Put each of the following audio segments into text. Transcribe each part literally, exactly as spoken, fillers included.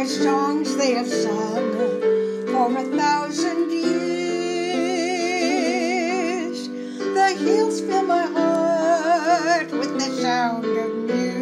songs they have sung for a thousand years. The hills fill my heart with the sound of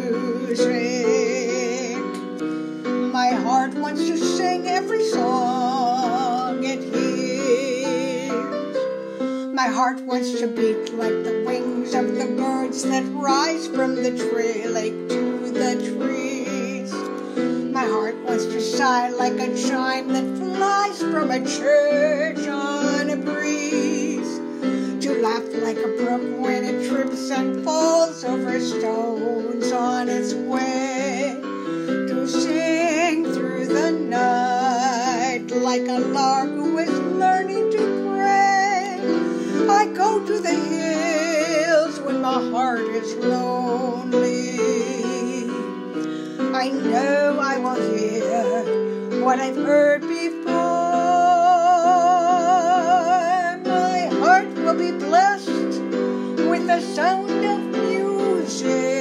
music. My heart wants to sing every song it hears. My heart wants to beat like the wings of the birds that rise from the tree lake to the trees. My heart wants to sigh like a chime that flies from a church on a breeze, to laugh like a brook when it trips and falls over stones on its way, to sing through the night like a lark who is learning to pray. I go to the hills when my heart is lonely. I know I will hear what I've heard before. My heart will be blessed with the sound of music.